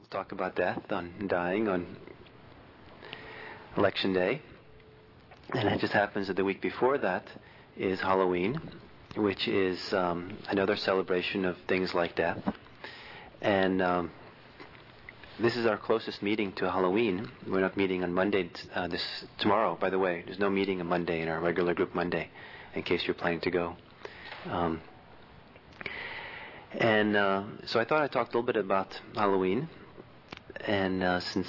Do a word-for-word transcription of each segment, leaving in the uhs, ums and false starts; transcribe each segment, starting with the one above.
We'll talk about death, on dying, on election day. And it just happens that the week before that is Halloween, which is um, another celebration of things like death. And um, this is our closest meeting to Halloween. We're not meeting on Monday uh, this tomorrow, by the way. There's no meeting on Monday in our regular group Monday, in case you're planning to go. Um, and uh, so I thought I'd talk a little bit about Halloween. And uh, since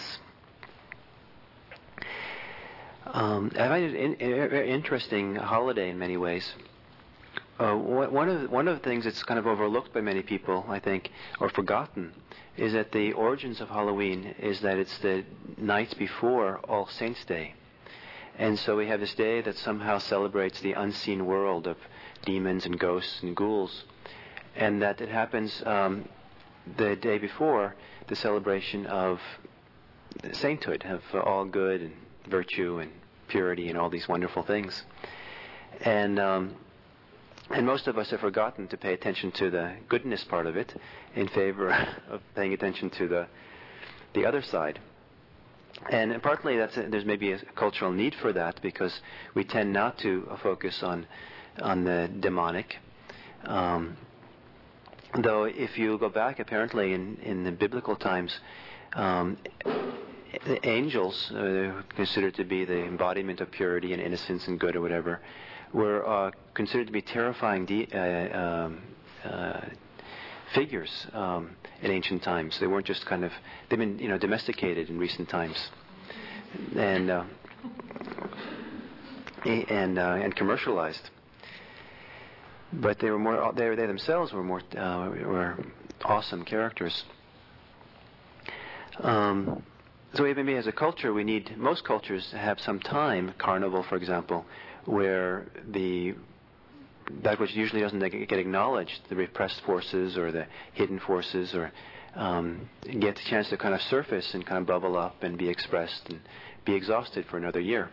um, I find it a very interesting holiday in many ways. Uh, one of the, one of the things that's kind of overlooked by many people, I think, or forgotten, is that the origins of Halloween is that it's the night before All Saints' Day, and so we have this day that somehow celebrates the unseen world of demons and ghosts and ghouls, and that it happens um, the day before the celebration of sainthood, of uh, all good and virtue and purity and all these wonderful things. And um, and most of us have forgotten to pay attention to the goodness part of it in favor of paying attention to the the other side. And partly that's a, there's maybe a cultural need for that, because we tend not to uh, focus on on the demonic. Um, Though if you go back, apparently in, in the biblical times, um, the angels, uh, considered to be the embodiment of purity and innocence and good or whatever, were uh, considered to be terrifying de- uh, um, uh, figures um, in ancient times. They weren't just kind of, they've been, you know, domesticated in recent times, and uh, and uh, and commercialized. But they were more. They, they themselves were more uh, were awesome characters. Um, so maybe as a culture, we need most cultures to have some time. Carnival, for example, where the that which usually doesn't get acknowledged, the repressed forces or the hidden forces, or um, get a chance to kind of surface and kind of bubble up and be expressed and be exhausted for another year.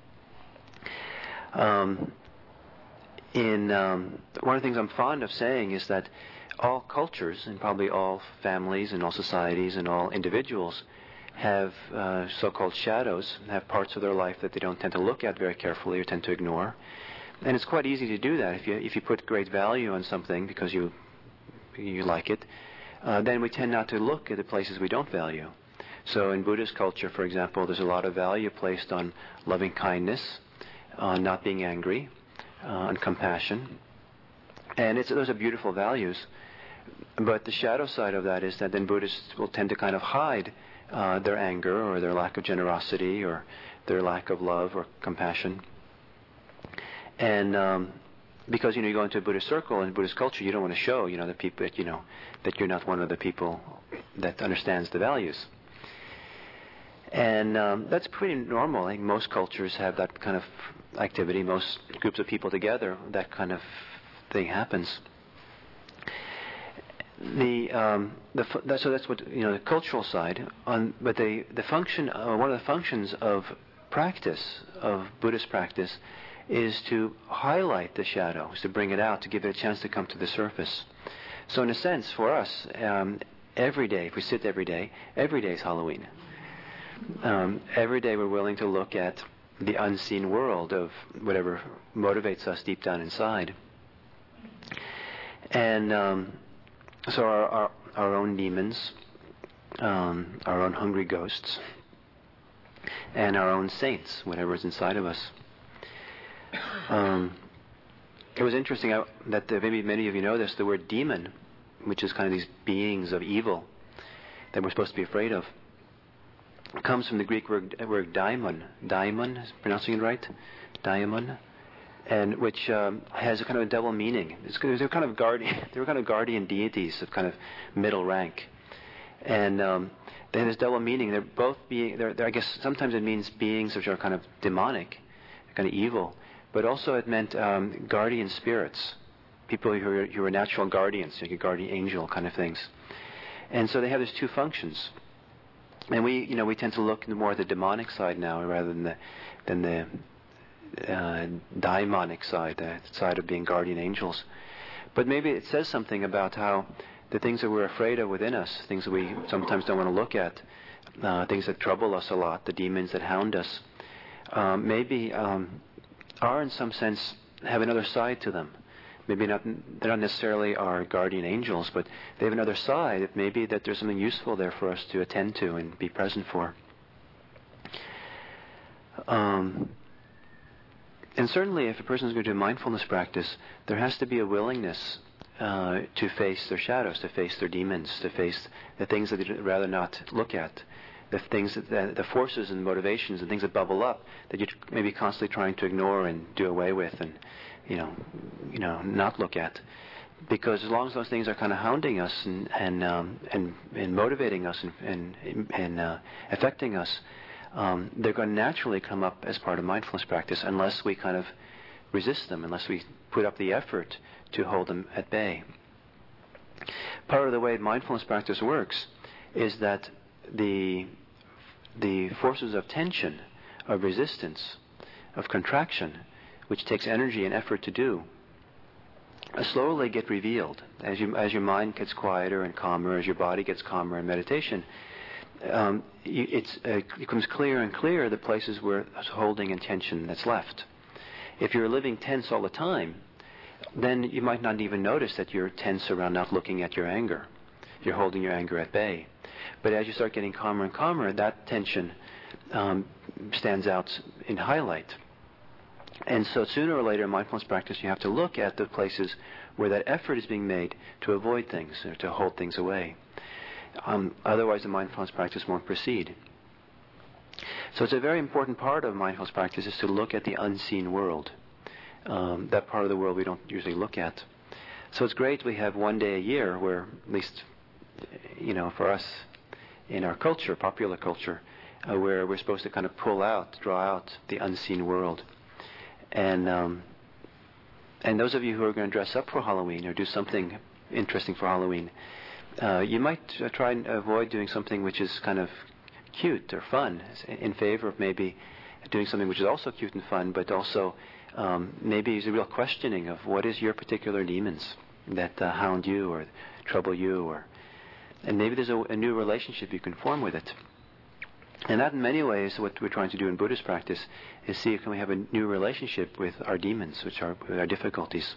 Um, In um, one of the things I'm fond of saying is that all cultures, and probably all families and all societies and all individuals, have uh, so-called shadows, have parts of their life that they don't tend to look at very carefully or tend to ignore. And it's quite easy to do that. If you if you put great value on something because you you like it, uh, then we tend not to look at the places we don't value. So in Buddhist culture, for example, there's a lot of value placed on loving kindness, on not being angry, Uh, and compassion, and it's, those are beautiful values. But the shadow side of that is that then Buddhists will tend to kind of hide uh, their anger or their lack of generosity or their lack of love or compassion. And um, because you know you go into a Buddhist circle in Buddhist culture, you don't want to show you know the people that you know that you're not one of the people that understands the values. And um, that's pretty normal. I think most cultures have that kind of activity. Most groups of people together, that kind of thing happens. The, um, the that, so that's what you know the cultural side. On, but the the function, uh, one of the functions of practice of Buddhist practice is to highlight the shadow, is to bring it out, to give it a chance to come to the surface. So in a sense, for us, um, every day, if we sit every day, every day is Halloween. Um, every day we're willing to look at the unseen world of whatever motivates us deep down inside. And um, so our, our, our own demons, um, our own hungry ghosts, and our own saints, whatever is inside of us. Um, it was interesting I, that uh, maybe many of you know this, the word demon, which is kind of these beings of evil that we're supposed to be afraid of, comes from the Greek word, word daimon. Daimon, is pronouncing it right? Daimon, and which um, has a kind of a double meaning. It's, they're kind of guardian. They were kind of guardian deities of kind of middle rank, and um, they have this double meaning. They're both being. They're, they're, I guess sometimes it means beings which are kind of demonic, kind of evil, but also it meant um, guardian spirits, people who are, who are natural guardians, like a guardian angel kind of things. And so they have these two functions. And we, you know, we tend to look more at the demonic side now rather than the than the uh, daimonic side, the side of being guardian angels. But maybe it says something about how the things that we're afraid of within us, things that we sometimes don't want to look at, uh, things that trouble us a lot, the demons that hound us, um, maybe um, are in some sense have another side to them. Maybe not, they're not necessarily our guardian angels, but they have another side. It may be that there's something useful there for us to attend to and be present for. Um, and certainly if a person is going to do mindfulness practice, there has to be a willingness uh, to face their shadows, to face their demons, to face the things that they'd rather not look at, the things that, the, the forces and motivations and things that bubble up that you're maybe constantly trying to ignore and do away with and, you know, you know, not look at. Because as long as those things are kind of hounding us and and um, and, and motivating us and and, and uh, affecting us, um, they're going to naturally come up as part of mindfulness practice unless we kind of resist them, unless we put up the effort to hold them at bay. Part of the way mindfulness practice works is that the the forces of tension, of resistance, of contraction, which takes energy and effort to do, uh, slowly get revealed as you as your mind gets quieter and calmer, as your body gets calmer in meditation. Um, you, it's, uh, it becomes clearer and clearer the places where there's holding and tension that's left. If you're living tense all the time, then you might not even notice that you're tense around not looking at your anger. You're holding your anger at bay. But as you start getting calmer and calmer, that tension um, stands out in highlight. And so sooner or later in mindfulness practice, you have to look at the places where that effort is being made to avoid things or to hold things away. Um, otherwise, the mindfulness practice won't proceed. So it's a very important part of mindfulness practice is to look at the unseen world, um, that part of the world we don't usually look at. So it's great we have one day a year where, at least, you know, for us in our culture, popular culture, uh, where we're supposed to kind of pull out, draw out the unseen world. And um, and those of you who are going to dress up for Halloween or do something interesting for Halloween, uh, you might uh, try and avoid doing something which is kind of cute or fun, in favor of maybe doing something which is also cute and fun, but also um, maybe is a real questioning of what is your particular demons that uh, hound you or trouble you, or and maybe there's a, a new relationship you can form with it. And that in many ways what we're trying to do in Buddhist practice is see if can we have a new relationship with our demons, which are with our difficulties.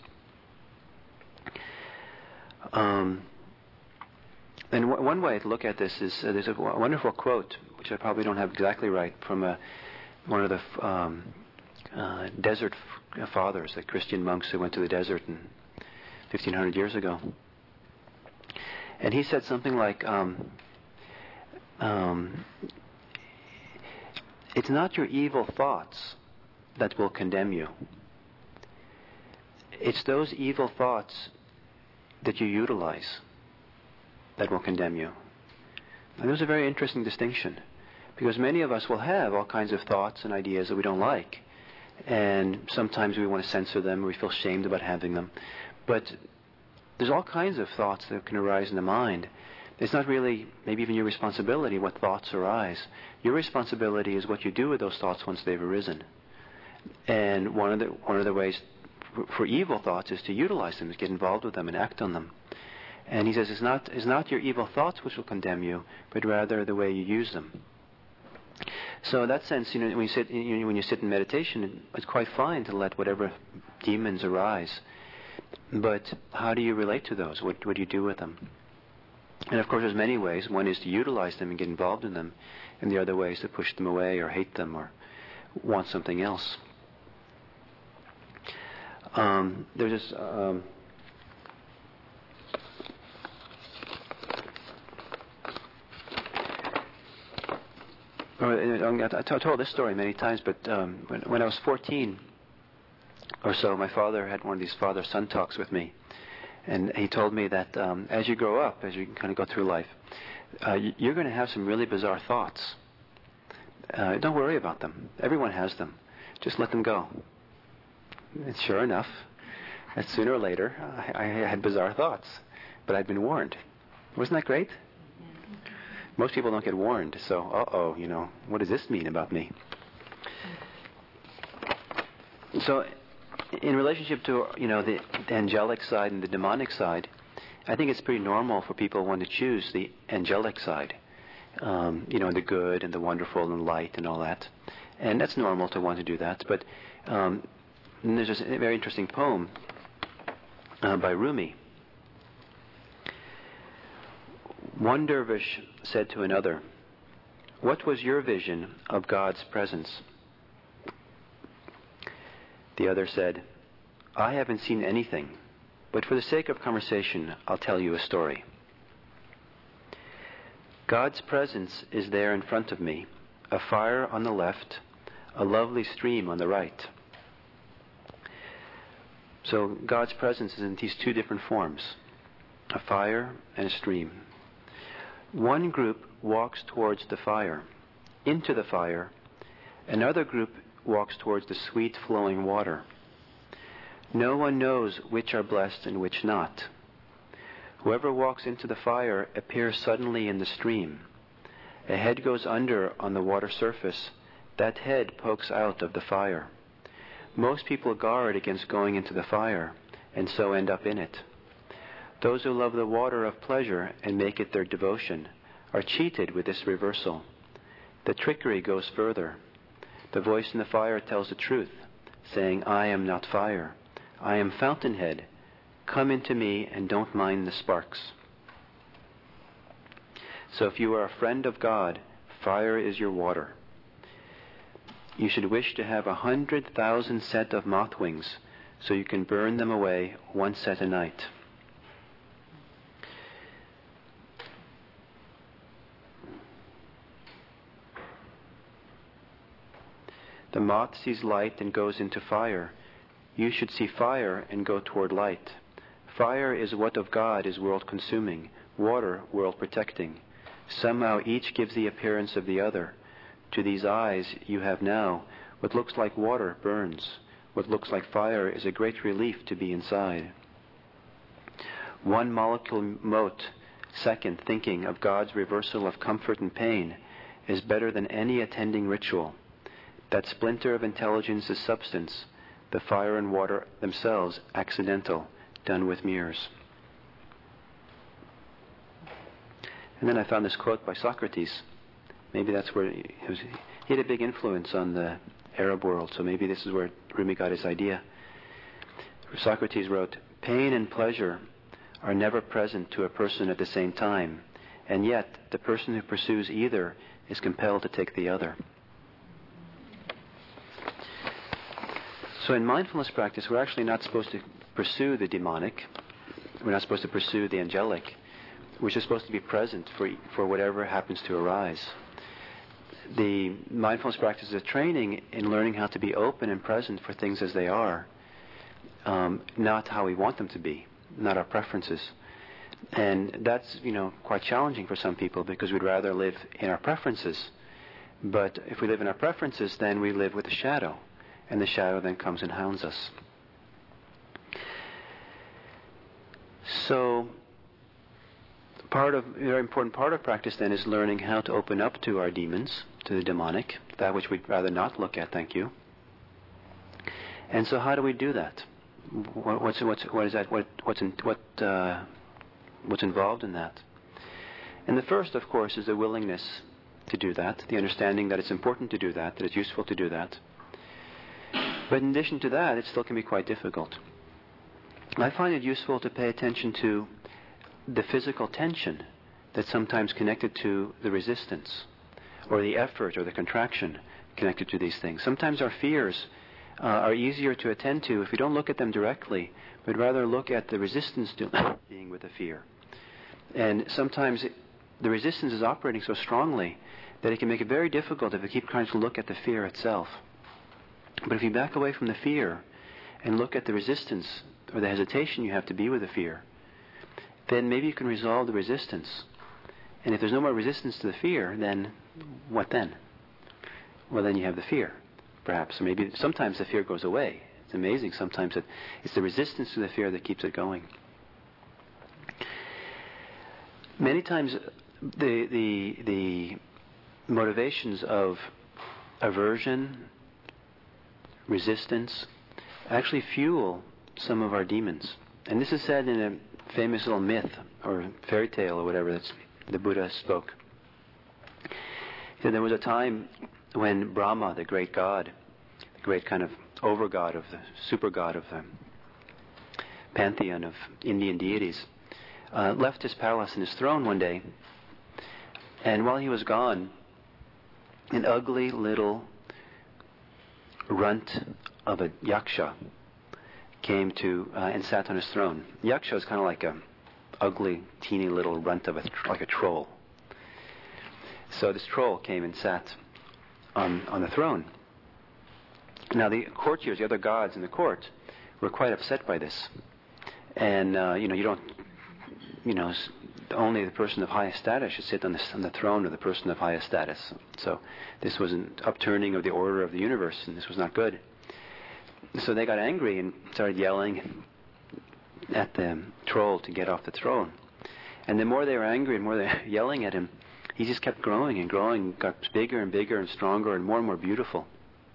Um, and w- one way to look at this is uh, there's a w- wonderful quote, which I probably don't have exactly right, from a, one of the f- um, uh, desert f- fathers, the Christian monks who went to the desert in fifteen hundred years ago. And he said something like, um, um, it's not your evil thoughts that will condemn you. It's those evil thoughts that you utilize that will condemn you. And there's a very interesting distinction, because many of us will have all kinds of thoughts and ideas that we don't like, and sometimes we want to censor them, or we feel shamed about having them. But there's all kinds of thoughts that can arise in the mind. It's not really maybe even your responsibility what thoughts arise. Your responsibility is what you do with those thoughts once they've arisen. And one of the one of the ways for, for evil thoughts is to utilize them, is get involved with them and act on them. And he says it's not it's not your evil thoughts which will condemn you, but rather the way you use them. So in that sense, you know, when you sit you know, when you sit in meditation, it's quite fine to let whatever demons arise. But how do you relate to those? What what do you do with them? And of course, there's many ways. One is to utilize them and get involved in them, and the other way is to push them away or hate them or want something else. Um, there's this. Um, I told this story many times, but um, when, when I was fourteen or so, my father had one of these father-son talks with me. And he told me that um, as you grow up, as you kind of go through life, uh, you're going to have some really bizarre thoughts. Uh, don't worry about them. Everyone has them. Just let them go. And sure enough, that sooner or later, I, I had bizarre thoughts. But I'd been warned. Wasn't that great? Most people don't get warned. So, uh-oh, you know, what does this mean about me? So, in relationship to, you know, the, the angelic side and the demonic side, I think it's pretty normal for people who want to choose the angelic side, um, you know, the good and the wonderful and light and all that. And that's normal to want to do that. But um, there's this very interesting poem uh, by Rumi. One dervish said to another, "What was your vision of God's presence?" The other said, "I haven't seen anything, but for the sake of conversation, I'll tell you a story. God's presence is there in front of me, a fire on the left, a lovely stream on the right." So God's presence is in these two different forms, a fire and a stream. One group walks towards the fire, into the fire. Another group walks towards the sweet flowing water. No one knows which are blessed and which not. Whoever walks into the fire appears suddenly in the stream. A head goes under on the water surface. That head pokes out of the fire. Most people guard against going into the fire, and so end up in it. Those who love the water of pleasure and make it their devotion are cheated with this reversal. The trickery goes further. The voice in the fire tells the truth, saying, "I am not fire. I am fountainhead. Come into me and don't mind the sparks." So if you are a friend of God, fire is your water. You should wish to have a hundred thousand set of moth wings, so you can burn them away one set a night. The moth sees light and goes into fire. You should see fire and go toward light. Fire is what of God is world-consuming, water world-protecting. Somehow each gives the appearance of the other. To these eyes you have now, what looks like water burns. What looks like fire is a great relief to be inside. One molecule mote, second, thinking of God's reversal of comfort and pain, is better than any attending ritual. That splinter of intelligence is substance, the fire and water themselves accidental, done with mirrors. And then I found this quote by Socrates. Maybe that's where he, was, he had a big influence on the Arab world, so maybe this is where Rumi got his idea. Socrates wrote, "Pain and pleasure are never present to a person at the same time, and yet the person who pursues either is compelled to take the other." So in mindfulness practice, we're actually not supposed to pursue the demonic. We're not supposed to pursue the angelic. We're just supposed to be present for for whatever happens to arise. The mindfulness practice is a training in learning how to be open and present for things as they are, um, not how we want them to be, not our preferences. And that's, you know, quite challenging for some people because we'd rather live in our preferences. But if we live in our preferences, then we live with the shadow. And the shadow then comes and hounds us. So, part of, a very important part of practice then is learning how to open up to our demons, to the demonic, that which we'd rather not look at, thank you. And so how do we do that? What, what's, what's, what is that? What, what's, in, what, uh, what's involved in that? And the first, of course, is the willingness to do that, the understanding that it's important to do that, that it's useful to do that. But in addition to that, it still can be quite difficult. I find it useful to pay attention to the physical tension that's sometimes connected to the resistance, or the effort or the contraction connected to these things. Sometimes our fears uh, are easier to attend to if we don't look at them directly, but rather look at the resistance to being with the fear. And sometimes it, the resistance is operating so strongly that it can make it very difficult if we keep trying to look at the fear itself. But if you back away from the fear and look at the resistance or the hesitation you have to be with the fear, then maybe you can resolve the resistance. And if there's no more resistance to the fear, then what then? Well, then you have the fear, perhaps. Or maybe sometimes the fear goes away. It's amazing sometimes that it's the resistance to the fear that keeps it going. Many times the the the motivations of aversion, resistance, actually fuel some of our demons. And this is said in a famous little myth or fairy tale or whatever that the Buddha spoke. He said there was a time when Brahma, the great god, the great kind of over god of the super god of the pantheon of Indian deities, uh, left his palace and his throne one day, and while he was gone, an ugly little runt of a yaksha came to uh, and sat on his throne. Yaksha is kind of like a ugly, teeny little runt of a tr- like a troll. So this troll came and sat on on the throne. Now the courtiers, the other gods in the court, were quite upset by this. And uh, you know, you don't, you know, only the person of highest status should sit on the, on the throne of the person of highest status. So this was an upturning of the order of the universe, and this was not good. So they got angry and started yelling at the troll to get off the throne. And the more they were angry and more they were yelling at him, he just kept growing and growing, got bigger and bigger and stronger and more and more beautiful.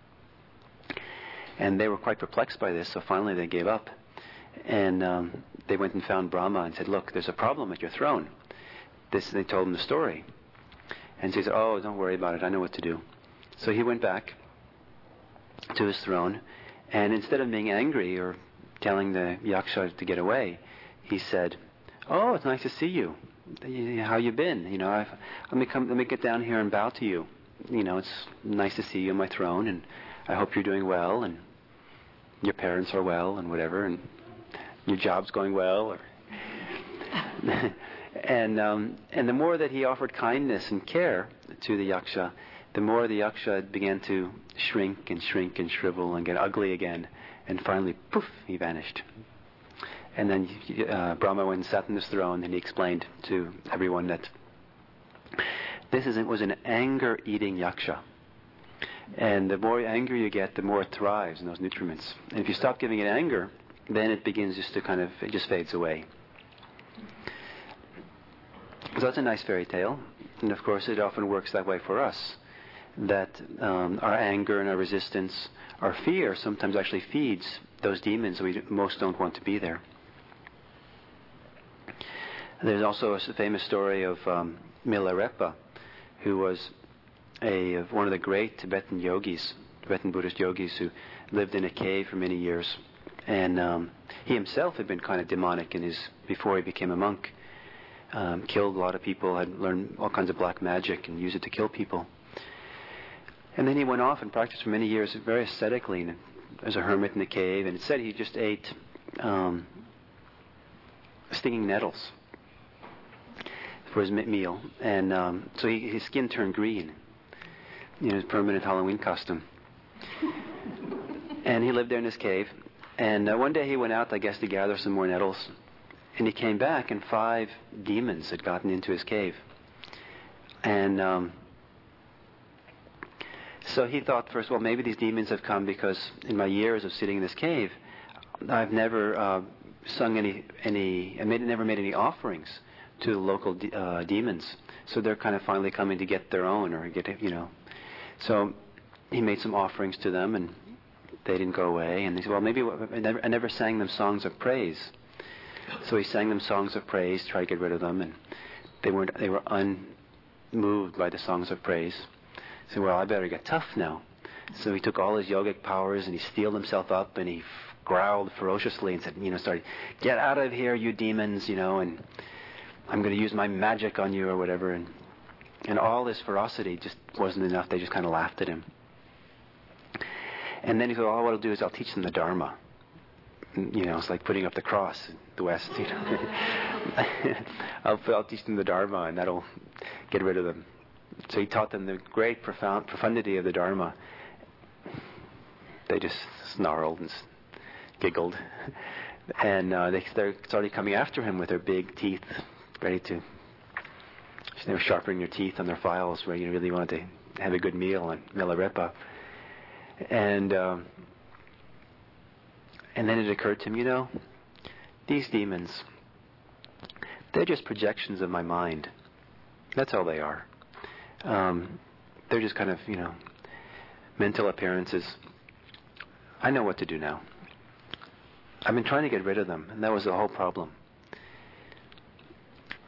And they were quite perplexed by this, so finally they gave up. And um, they went and found Brahma and said, look, there's a problem at your throne. This, they told him the story. And so he said, oh, don't worry about it, I know what to do. So he went back to his throne, and instead of being angry or telling the yaksha to get away, he said, oh, it's nice to see you. How you been? You know, I've, let me come, let me get down here and bow to you. You know, it's nice to see you on my throne, and I hope you're doing well, and your parents are well, and whatever, and your job's going well. Or and um, and the more that he offered kindness and care to the yaksha, the more the yaksha began to shrink and shrink and shrivel and get ugly again, and finally, poof, he vanished. And then uh, Brahma went and sat on his throne, and he explained to everyone that this is, was an anger-eating yaksha. And the more angry you get, the more it thrives in those nutriments. And if you stop giving it anger, then it begins just to kind of, it just fades away. So that's a nice fairy tale. And of course, it often works that way for us. That um, our anger and our resistance, our fear sometimes actually feeds those demons we most don't want to be there. There's also a famous story of um, Milarepa, who was a of one of the great Tibetan yogis, Tibetan Buddhist yogis, who lived in a cave for many years. And um, he himself had been kind of demonic in his before he became a monk. Um, killed a lot of people, had learned all kinds of black magic and used it to kill people. And then he went off and practiced for many years very ascetically and as a hermit in the cave. And it said he just ate um, stinging nettles for his meal. And um, so he, his skin turned green. You know, his permanent Halloween costume. And he lived there in his cave. And uh, one day he went out, I guess, to gather some more nettles. And he came back, and five demons had gotten into his cave. And um, so he thought first, well, maybe these demons have come because in my years of sitting in this cave, I've never uh, sung any, any I made, never made any offerings to the local de- uh, demons. So they're kind of finally coming to get their own, or get, you know. So he made some offerings to them, and they didn't go away. And he said, well, maybe I never, I never sang them songs of praise. So he sang them songs of praise, tried to get rid of them, and they weren't. They were unmoved by the songs of praise. He said, well, I better get tough now. So he took all his yogic powers and he steeled himself up and he f- growled ferociously and said, you know, started, get out of here, you demons, you know, and I'm going to use my magic on you or whatever. And and all this ferocity just wasn't enough. They just kind of laughed at him. And then he said, all what I'll do is I'll teach them the Dharma. You know, it's like putting up the cross in the West. You know, I'll, I'll teach them the Dharma, and that'll get rid of them. So he taught them the great profound profundity of the Dharma. They just snarled and giggled, and uh, they started coming after him with their big teeth, ready to. They were sharpening their teeth on their files, where you really wanted to have a good meal on Milarepa, and. Um, And then it occurred to him, you know, these demons, they're just projections of my mind. That's all they are. Um, they're just kind of, you know, mental appearances. I know what to do now. I've been trying to get rid of them, and that was the whole problem.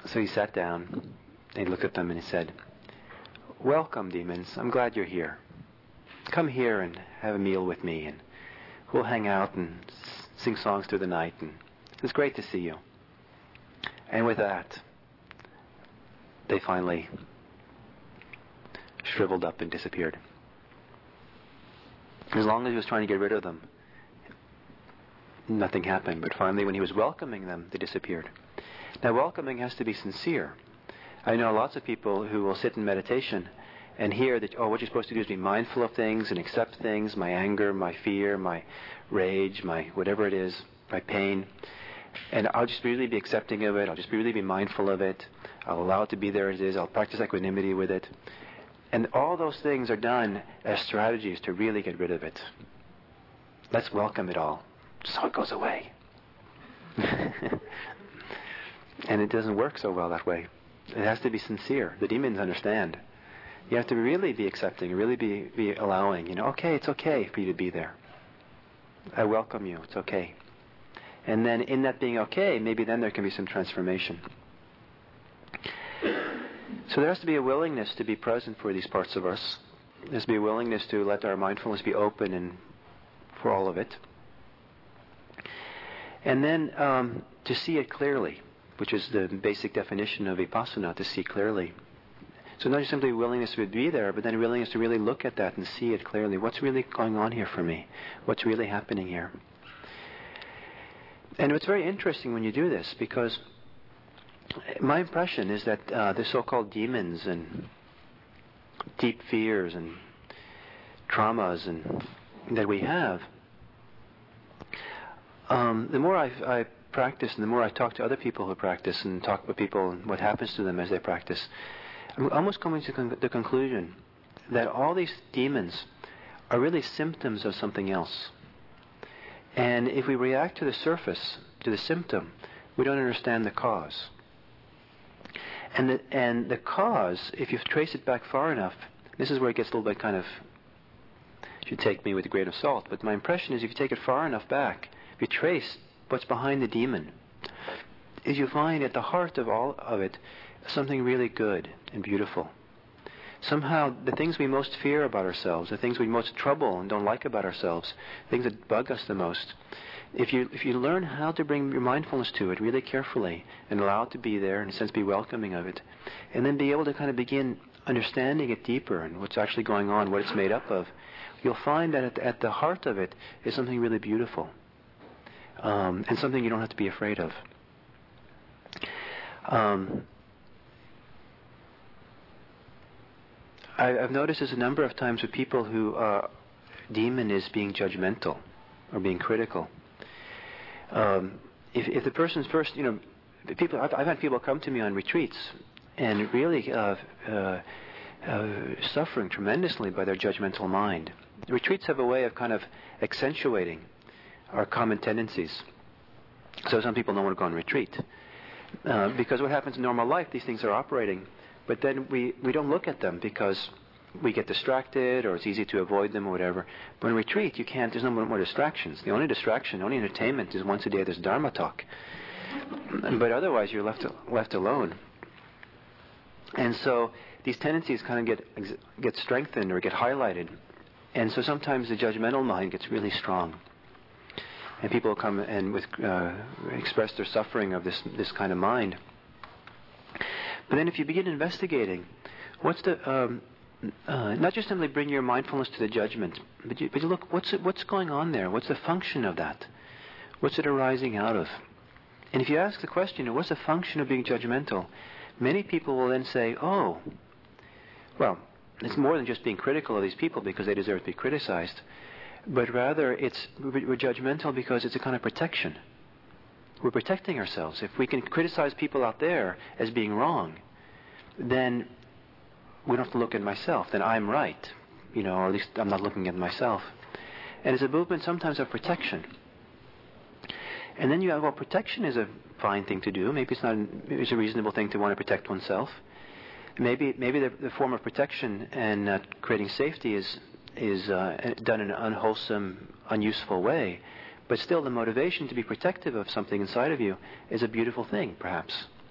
So he sat down, and he looked at them and he said, "Welcome, demons. I'm glad you're here. Come here and have a meal with me, and we'll hang out and s- sing songs through the night, and it's great to see you." And with that, they finally shriveled up and disappeared. As long as he was trying to get rid of them, nothing happened. But finally, when he was welcoming them, they disappeared. Now, welcoming has to be sincere. I know lots of people who will sit in meditation and hear that, oh, what you're supposed to do is be mindful of things and accept things, my anger, my fear, my rage, my whatever it is, my pain. And I'll just really be accepting of it. I'll just really be mindful of it. I'll allow it to be there as it is. I'll practice equanimity with it. And all those things are done as strategies to really get rid of it. Let's welcome it all, so it goes away. And it doesn't work so well that way. It has to be sincere. The demons understand. You have to really be accepting, really be, be allowing. You know, okay, it's okay for you to be there. I welcome you. It's okay. And then in that being okay, maybe then there can be some transformation. So there has to be a willingness to be present for these parts of us. There has to be a willingness to let our mindfulness be open and for all of it. And then um, to see it clearly, which is the basic definition of vipassana, to see clearly. So not just simply willingness to be there, but then willingness to really look at that and see it clearly. What's really going on here for me? What's really happening here? And it's very interesting when you do this, because my impression is that uh, the so-called demons and deep fears and traumas and that we have, um, the more I, I practice and the more I talk to other people who practice and talk with people and what happens to them as they practice, I'm almost coming to con- the conclusion that all these demons are really symptoms of something else. And if we react to the surface, to the symptom, we don't understand the cause. And the, and the cause, if you trace it back far enough, this is where it gets a little bit kind of, you should take me with a grain of salt, but my impression is if you take it far enough back, if you trace what's behind the demon, is you find at the heart of all of it something really good and beautiful. Somehow the things we most fear about ourselves, the things we most trouble and don't like about ourselves, things that bug us the most, if you if you learn how to bring your mindfulness to it really carefully and allow it to be there, in a sense be welcoming of it, and then be able to kind of begin understanding it deeper and what's actually going on, what it's made up of, you'll find that at the, at the heart of it is something really beautiful, um, and something you don't have to be afraid of. Um, I, I've noticed this a number of times with people who uh, demon is being judgmental or being critical. Um, if, if the person's first, you know, people, I've, I've had people come to me on retreats and really uh, uh, uh, suffering tremendously by their judgmental mind. Retreats have a way of kind of accentuating our common tendencies. So some people don't want to go on retreat uh, because what happens in normal life, these things are operating, but then we, we don't look at them because we get distracted or it's easy to avoid them or whatever. But in retreat, you can't, there's no more, more distractions. The only distraction, the only entertainment is once a day there's Dharma talk. But otherwise, you're left left alone. And so these tendencies kind of get get strengthened or get highlighted. And so sometimes the judgmental mind gets really strong. And people come and with uh, express their suffering of this this kind of mind. But then if you begin investigating, what's the... Um, Uh, not just simply bring your mindfulness to the judgment, but you, but you look, what's it, what's going on there? What's the function of that? What's it arising out of? And if you ask the question, what's the function of being judgmental? Many people will then say, oh, well, it's more than just being critical of these people because they deserve to be criticized, but rather it's we're judgmental because it's a kind of protection. We're protecting ourselves. If we can criticize people out there as being wrong, then we don't have to look at myself, then I'm right, you know, or at least I'm not looking at myself. And it's a movement sometimes of protection. And then you have, well, protection is a fine thing to do. Maybe it's not, maybe it's a reasonable thing to want to protect oneself. Maybe maybe the, the form of protection and uh, creating safety is is uh, done in an unwholesome, unuseful way. But still the motivation to be protective of something inside of you is a beautiful thing, perhaps.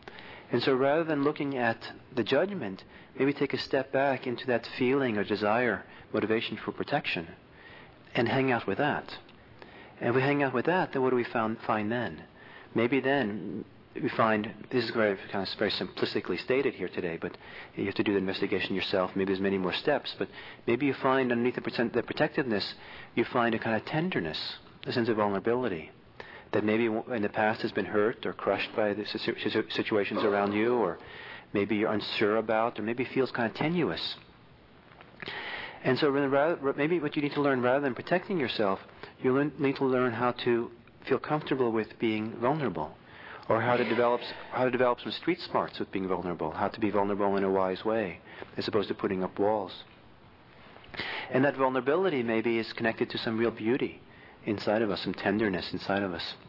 And so rather than looking at the judgment, maybe take a step back into that feeling or desire, motivation for protection, and hang out with that. And if we hang out with that, then what do we found, find then? Maybe then we find, this is very, kind of very simplistically stated here today, but you have to do the investigation yourself. Maybe there's many more steps, but maybe you find underneath the, pretend, the protectiveness, you find a kind of tenderness, a sense of vulnerability, that maybe in the past has been hurt or crushed by the situations around you, or maybe you're unsure about, or maybe feels kind of tenuous. And so rather, maybe what you need to learn, rather than protecting yourself, you learn, need to learn how to feel comfortable with being vulnerable, or how to develop how to develop some street smarts with being vulnerable, how to be vulnerable in a wise way, as opposed to putting up walls. And that vulnerability maybe is connected to some real beauty inside of us, some tenderness inside of us.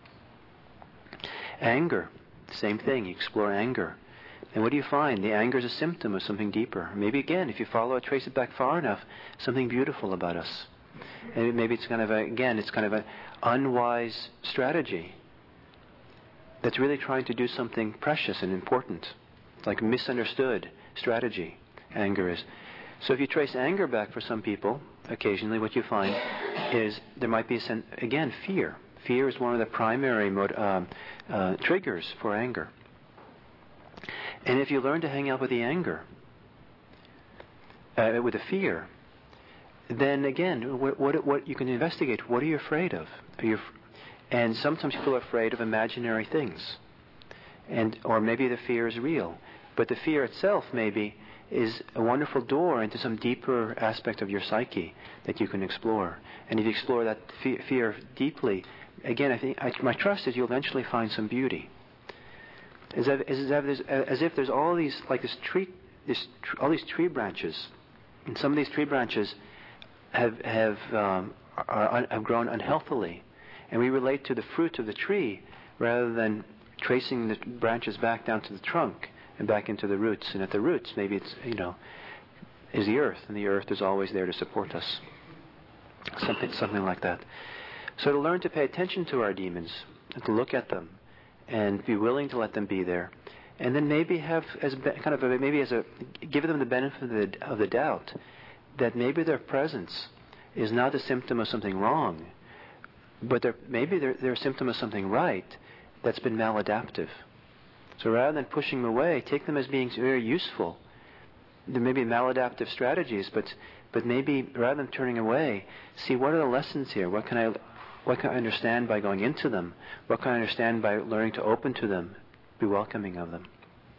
Anger, same thing. You explore anger. And what do you find? The anger is a symptom of something deeper. Maybe again, if you follow it, trace it back far enough, something beautiful about us. And maybe it's kind of a, again, it's kind of an unwise strategy that's really trying to do something precious and important. It's like a misunderstood strategy, anger is. So if you trace anger back for some people, occasionally what you find is there might be, a sen- again, fear. Fear is one of the primary mod- uh, uh, triggers for anger. And if you learn to hang out with the anger, uh, with the fear, then again, what, what, what you can investigate. What are you afraid of? Are you, f- and sometimes people are afraid of imaginary things, and or maybe the fear is real, but the fear itself maybe is a wonderful door into some deeper aspect of your psyche that you can explore. And if you explore that fe- fear deeply, again, I think I, my trust is you'll eventually find some beauty. As if, as if, as if there's all these, like this tree, this tr- all these tree branches, and some of these tree branches have have um, are, un, have grown unhealthily, and we relate to the fruit of the tree rather than tracing the branches back down to the trunk and back into the roots. And at the roots, maybe it's, you know, is the earth, and the earth is always there to support us. Something, something like that. So to learn to pay attention to our demons, and to look at them, and be willing to let them be there, and then maybe have as be, kind of a, maybe as a give them the benefit of the, of the doubt that maybe their presence is not a symptom of something wrong, but they're, maybe they're, they're a symptom of something right that's been maladaptive. So rather than pushing them away, take them as being very useful. There may be maladaptive strategies, but but maybe rather than turning away, see what are the lessons here. What can I what can I understand by going into them? What can I understand by learning to open to them, be welcoming of them?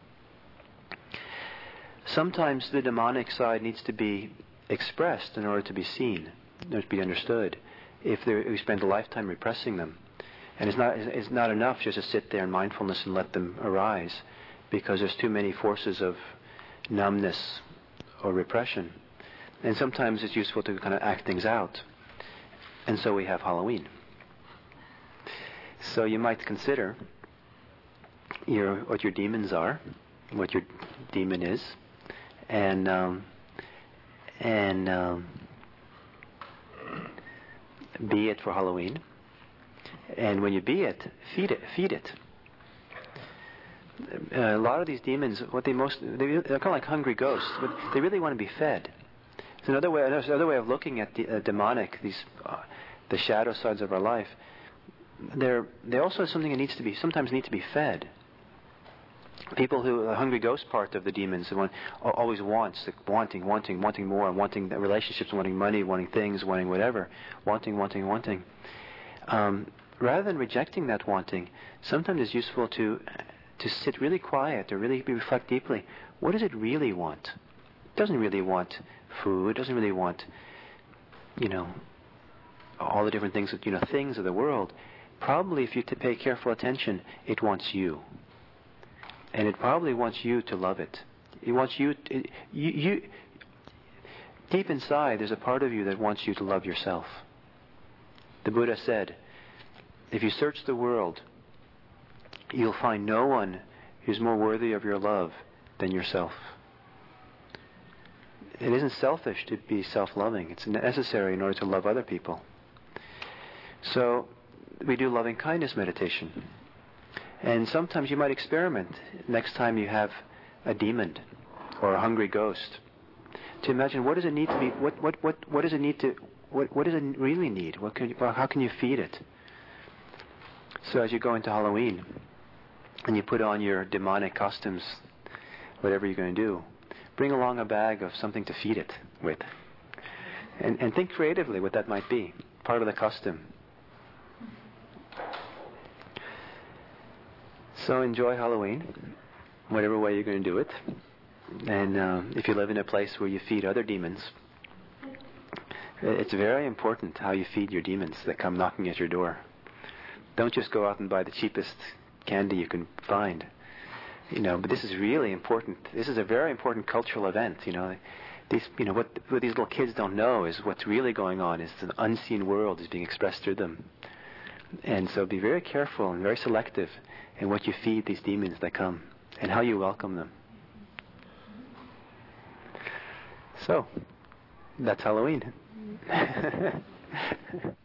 Sometimes the demonic side needs to be expressed in order to be seen, in order to be understood. If we spend a lifetime repressing them. And it's not, it's not enough just to sit there in mindfulness and let them arise, because there's too many forces of numbness or repression. And sometimes it's useful to kind of act things out. And so we have Halloween. So you might consider your what your demons are, what your demon is, and um, and um, be it for Halloween. And when you be it, feed it, feed it. Uh, a lot of these demons, what they most, they, they're kind of like hungry ghosts, but they really want to be fed. It's another way, another way of looking at the uh, demonic, these, uh, the shadow sides of our life. They're, they also something that needs to be, sometimes need to be fed. People who, the hungry ghost part of the demons, the one always wants, like wanting, wanting, wanting more, wanting relationships, wanting money, wanting things, wanting whatever, wanting, wanting, wanting. Um, rather than rejecting that wanting, sometimes it's useful to to sit really quiet, to really reflect deeply. What does it really want? It doesn't really want food. It doesn't really want, you know, all the different things, that, you know, things of the world. Probably, if you to pay careful attention, it wants you, and it probably wants you to love it. It wants you. It, you, you deep inside, there's a part of you that wants you to love yourself. The Buddha said, if you search the world, you'll find no one who's more worthy of your love than yourself. It isn't selfish to be self-loving. It's necessary in order to love other people. So we do loving kindness meditation. And sometimes you might experiment next time you have a demon or a hungry ghost to imagine what does it need to be, what, what, what, what does it need to, what, what does it really need? What can you, well, how can you feed it? So as you go into Halloween and you put on your demonic costumes, whatever you're going to do, bring along a bag of something to feed it with. And, and think creatively what that might be, part of the costume. So enjoy Halloween, whatever way you're going to do it. And uh, if you live in a place where you feed other demons, it's very important how you feed your demons that come knocking at your door. Don't just go out and buy the cheapest candy you can find. You know, but this is really important. This is a very important cultural event. You know, these, you know, what, what these little kids don't know is what's really going on is an unseen world is being expressed through them. And so be very careful and very selective in what you feed these demons that come and how you welcome them. So, that's Halloween.